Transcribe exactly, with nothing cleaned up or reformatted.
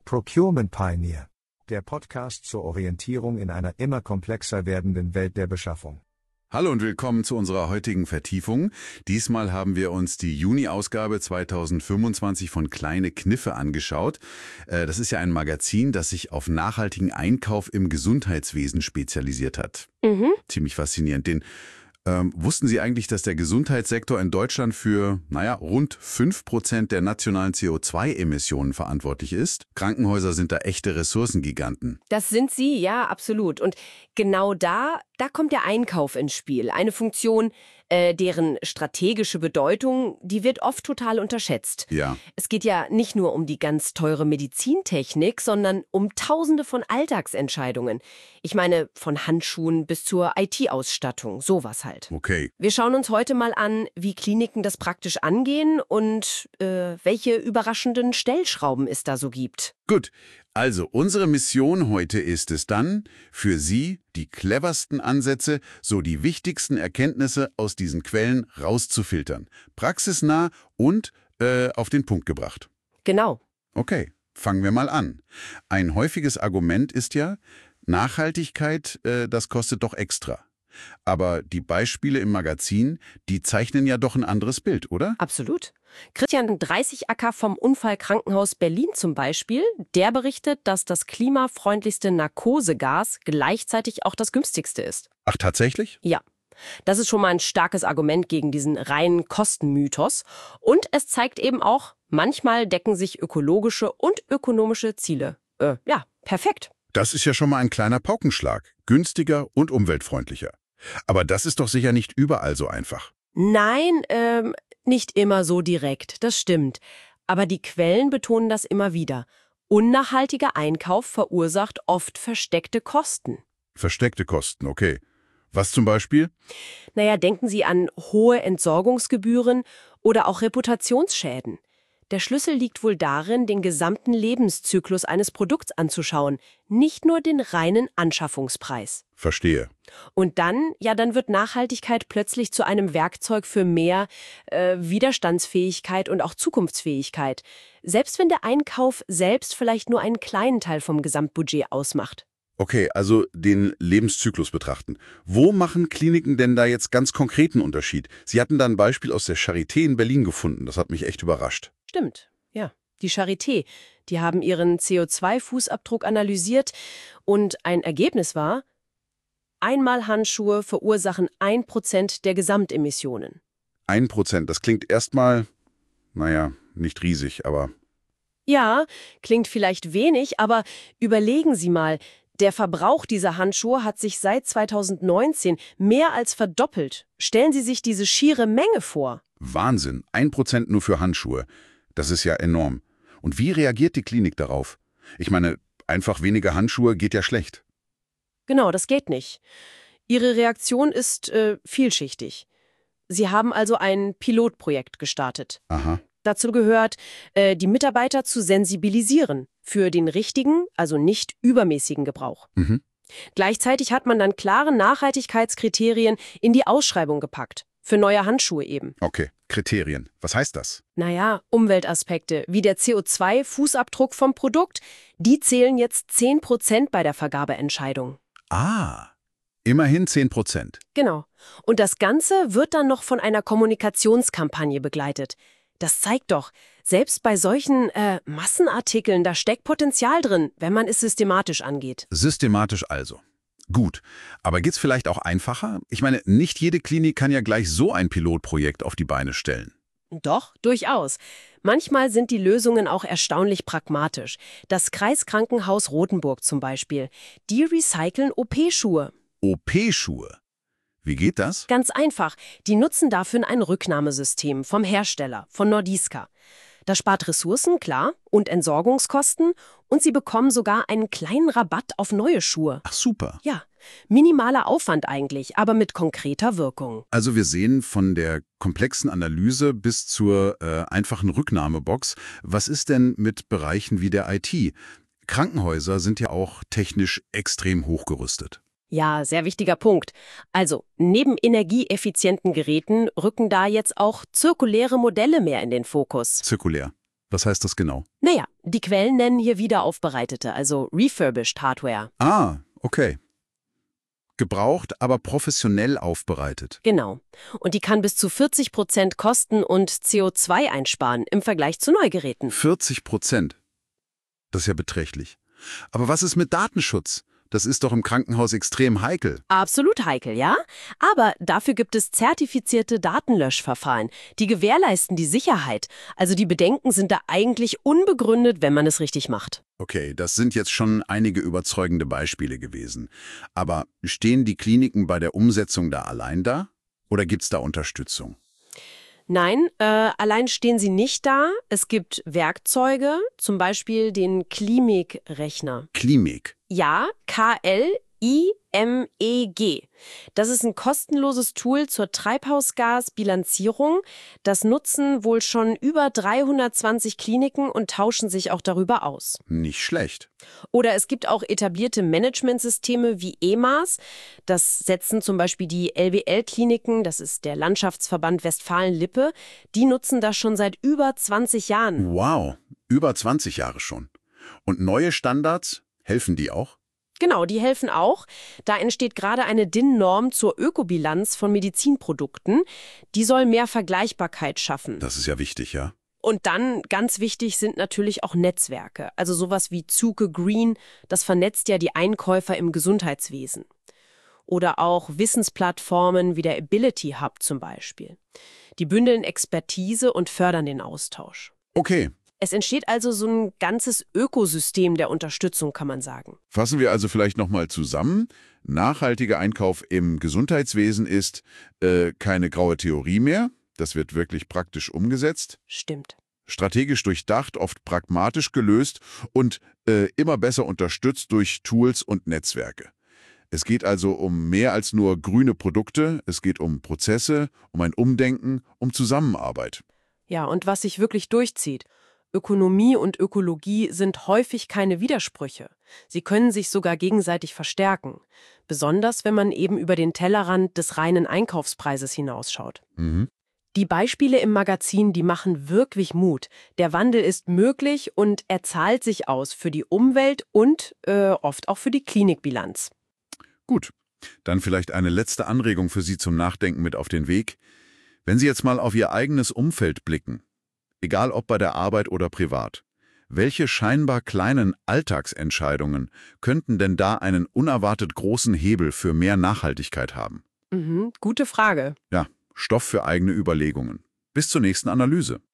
Procurement Pioneer, der Podcast zur Orientierung in einer immer komplexer werdenden Welt der Beschaffung. Hallo und willkommen zu unserer heutigen Vertiefung. Diesmal haben wir uns die Juni-Ausgabe zweitausendfünfundzwanzig von Kleine Kniffe angeschaut. Das ist ja ein Magazin, das sich auf nachhaltigen Einkauf im Gesundheitswesen spezialisiert hat. Mhm. Ziemlich faszinierend. Den, ähm, wussten Sie eigentlich, dass der Gesundheitssektor in Deutschland für, naja, rund fünf Prozent der nationalen C O zwei Emissionen verantwortlich ist? Krankenhäuser sind da echte Ressourcengiganten. Das sind sie, ja, absolut. Und genau da, da kommt der Einkauf ins Spiel. Eine Funktion, äh, deren strategische Bedeutung, die wird oft total unterschätzt. Ja. Es geht ja nicht nur um die ganz teure Medizintechnik, sondern um Tausende von Alltagsentscheidungen. Ich meine, von Handschuhen bis zur I T-Ausstattung, sowas halt. Okay. Wir schauen uns heute mal an, wie Kliniken das praktisch angehen und äh, welche überraschenden Stellschrauben es da so gibt. Gut, also unsere Mission heute ist es dann, für Sie die cleversten Ansätze, so die wichtigsten Erkenntnisse aus diesen Quellen rauszufiltern. Praxisnah und äh, auf den Punkt gebracht. Genau. Okay, fangen wir mal an. Ein häufiges Argument ist ja, Nachhaltigkeit, äh, das kostet doch extra. Aber die Beispiele im Magazin, die zeichnen ja doch ein anderes Bild, oder? Absolut. Christian Dreißigacker vom Unfallkrankenhaus Berlin zum Beispiel, der berichtet, dass das klimafreundlichste Narkosegas gleichzeitig auch das günstigste ist. Ach, tatsächlich? Ja. Das ist schon mal ein starkes Argument gegen diesen reinen Kostenmythos. Und es zeigt eben auch, manchmal decken sich ökologische und ökonomische Ziele. Äh, ja, perfekt. Das ist ja schon mal ein kleiner Paukenschlag. Günstiger und umweltfreundlicher. Aber das ist doch sicher nicht überall so einfach. Nein, ähm, nicht immer so direkt, das stimmt. Aber die Quellen betonen das immer wieder. Unnachhaltiger Einkauf verursacht oft versteckte Kosten. Versteckte Kosten, okay. Was zum Beispiel? Naja, denken Sie an hohe Entsorgungsgebühren oder auch Reputationsschäden. Der Schlüssel liegt wohl darin, den gesamten Lebenszyklus eines Produkts anzuschauen, nicht nur den reinen Anschaffungspreis. Verstehe. Und dann, ja, dann wird Nachhaltigkeit plötzlich zu einem Werkzeug für mehr äh, Widerstandsfähigkeit und auch Zukunftsfähigkeit, selbst wenn der Einkauf selbst vielleicht nur einen kleinen Teil vom Gesamtbudget ausmacht. Okay, also den Lebenszyklus betrachten. Wo machen Kliniken denn da jetzt ganz konkreten Unterschied? Sie hatten da ein Beispiel aus der Charité in Berlin gefunden. Das hat mich echt überrascht. Stimmt, ja. Die Charité, die haben ihren C O zwei Fußabdruck analysiert und ein Ergebnis war, Einmalhandschuhe verursachen ein Prozent der Gesamtemissionen. Ein Prozent, das klingt erstmal, naja, nicht riesig, aber... Ja, klingt vielleicht wenig, aber überlegen Sie mal, der Verbrauch dieser Handschuhe hat sich seit zweitausendneunzehn mehr als verdoppelt. Stellen Sie sich diese schiere Menge vor. Wahnsinn, ein Prozent nur für Handschuhe. Das ist ja enorm. Und wie reagiert die Klinik darauf? Ich meine, einfach weniger Handschuhe geht ja schlecht. Genau, das geht nicht. Ihre Reaktion ist äh, vielschichtig. Sie haben also ein Pilotprojekt gestartet. Aha. Dazu gehört, äh, die Mitarbeiter zu sensibilisieren für den richtigen, also nicht übermäßigen Gebrauch. Mhm. Gleichzeitig hat man dann klare Nachhaltigkeitskriterien in die Ausschreibung gepackt. Für neue Handschuhe eben. Okay, Kriterien. Was heißt das? Naja, Umweltaspekte wie der C O zwei Fußabdruck vom Produkt, die zählen jetzt zehn Prozent bei der Vergabeentscheidung. Ah, immerhin zehn Prozent. Genau. Und das Ganze wird dann noch von einer Kommunikationskampagne begleitet. Das zeigt doch, selbst bei solchen äh, Massenartikeln, da steckt Potenzial drin, wenn man es systematisch angeht. Systematisch also. Gut, aber geht's vielleicht auch einfacher? Ich meine, nicht jede Klinik kann ja gleich so ein Pilotprojekt auf die Beine stellen. Doch, durchaus. Manchmal sind die Lösungen auch erstaunlich pragmatisch. Das Kreiskrankenhaus Rothenburg zum Beispiel. Die recyceln O P-Schuhe. O P-Schuhe? Wie geht das? Ganz einfach. Die nutzen dafür ein Rücknahmesystem vom Hersteller, von Nordiska. Das spart Ressourcen, klar, und Entsorgungskosten. Und sie bekommen sogar einen kleinen Rabatt auf neue Schuhe. Ach super. Ja, minimaler Aufwand eigentlich, aber mit konkreter Wirkung. Also wir sehen von der komplexen Analyse bis zur äh, einfachen Rücknahmebox. Was ist denn mit Bereichen wie der I T? Krankenhäuser sind ja auch technisch extrem hochgerüstet. Ja, sehr wichtiger Punkt. Also, neben energieeffizienten Geräten rücken da jetzt auch zirkuläre Modelle mehr in den Fokus. Zirkulär. Was heißt das genau? Naja, die Quellen nennen hier wiederaufbereitete, also refurbished Hardware. Ah, okay. Gebraucht, aber professionell aufbereitet. Genau. Und die kann bis zu vierzig Prozent kosten und C O zwei einsparen im Vergleich zu Neugeräten. vierzig Prozent. Das ist ja beträchtlich. Aber was ist mit Datenschutz? Das ist doch im Krankenhaus extrem heikel. Absolut heikel, ja? Aber dafür gibt es zertifizierte Datenlöschverfahren, die gewährleisten die Sicherheit. Also die Bedenken sind da eigentlich unbegründet, wenn man es richtig macht. Okay, das sind jetzt schon einige überzeugende Beispiele gewesen. Aber stehen die Kliniken bei der Umsetzung da allein da? Oder gibt es da Unterstützung? Nein, äh, allein stehen sie nicht da. Es gibt Werkzeuge, zum Beispiel den Klimeg-Rechner. Klimeg. Ja, K L I M E G. Das ist ein kostenloses Tool zur Treibhausgasbilanzierung. Das nutzen wohl schon über dreihundertzwanzig Kliniken und tauschen sich auch darüber aus. Nicht schlecht. Oder es gibt auch etablierte Managementsysteme wie E M A S. Das setzen zum Beispiel die L B L-Kliniken, das ist der Landschaftsverband Westfalen-Lippe, die nutzen das schon seit über zwanzig Jahren. Wow, über zwanzig Jahre schon. Und neue Standards, helfen die auch? Genau, die helfen auch. Da entsteht gerade eine D I N-Norm zur Ökobilanz von Medizinprodukten. Die soll mehr Vergleichbarkeit schaffen. Das ist ja wichtig, ja. Und dann, ganz wichtig, sind natürlich auch Netzwerke. Also sowas wie Zuke Green, das vernetzt ja die Einkäufer im Gesundheitswesen. Oder auch Wissensplattformen wie der Ability Hub zum Beispiel. Die bündeln Expertise und fördern den Austausch. Okay. Es entsteht also so ein ganzes Ökosystem der Unterstützung, kann man sagen. Fassen wir also vielleicht nochmal zusammen. Nachhaltiger Einkauf im Gesundheitswesen ist äh, keine graue Theorie mehr. Das wird wirklich praktisch umgesetzt. Stimmt. Strategisch durchdacht, oft pragmatisch gelöst und äh, immer besser unterstützt durch Tools und Netzwerke. Es geht also um mehr als nur grüne Produkte. Es geht um Prozesse, um ein Umdenken, um Zusammenarbeit. Ja, und was sich wirklich durchzieht. Ökonomie und Ökologie sind häufig keine Widersprüche. Sie können sich sogar gegenseitig verstärken. Besonders, wenn man eben über den Tellerrand des reinen Einkaufspreises hinausschaut. Mhm. Die Beispiele im Magazin, die machen wirklich Mut. Der Wandel ist möglich und er zahlt sich aus für die Umwelt und äh, oft auch für die Klinikbilanz. Gut, dann vielleicht eine letzte Anregung für Sie zum Nachdenken mit auf den Weg. Wenn Sie jetzt mal auf Ihr eigenes Umfeld blicken, egal ob bei der Arbeit oder privat, welche scheinbar kleinen Alltagsentscheidungen könnten denn da einen unerwartet großen Hebel für mehr Nachhaltigkeit haben? Mhm, gute Frage. Ja, Stoff für eigene Überlegungen. Bis zur nächsten Analyse.